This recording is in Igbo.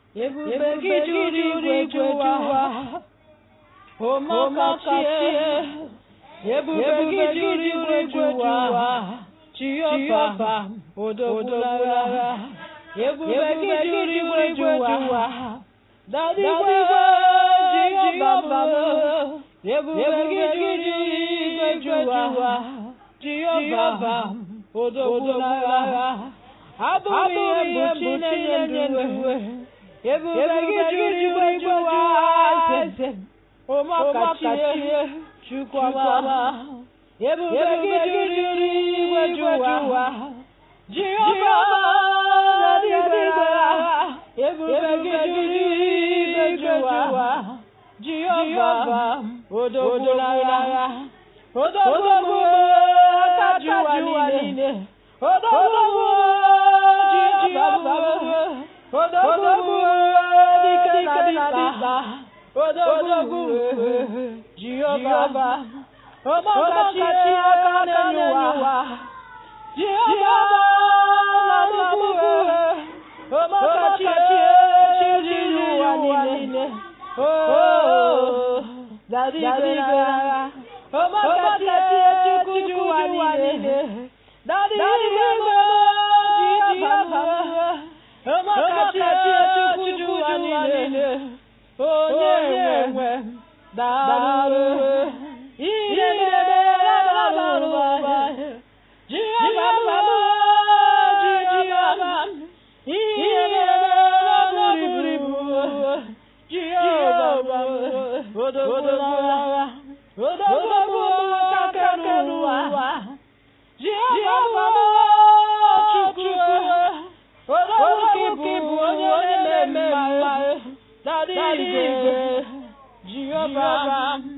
ebube gị juru igwe jụwa ọmọkachie ebube gị juru igwe jụwa Jehova odogbulagha ebube gị juru igwe jụwa dadigwe Jehova ebube gị juru igwe jụwa Jehova odogbulagha abụghị ihe bụ Chineke ndụ ebube gị juru igwe jụwa ọmọkachie Chukwuma ebube gị juru igwe jụwa Jehova dadigwe ebube gị juru igwe jụwa Jehova odogbulagha odogwu akajuwa niile odogwu Jehova odogwu dịka odogwu Jehova ọmọkachie aka na-enye ụwa Jehova odogwu ọmọkachie chiri ụwa niile dadigwe ọmọkachie chukwu ụwa niile dadigwe Jehova ọmọkachie chukwu ụwa niile onye nwe daalụ ihe na-eme n'ụwa Jehova ihe na-eme n'iburibu Jehova odogbulagha odogwu aka n'ụwa Jehova Chukwu odogwu bụ onye na-eme mma dadigwe Jehova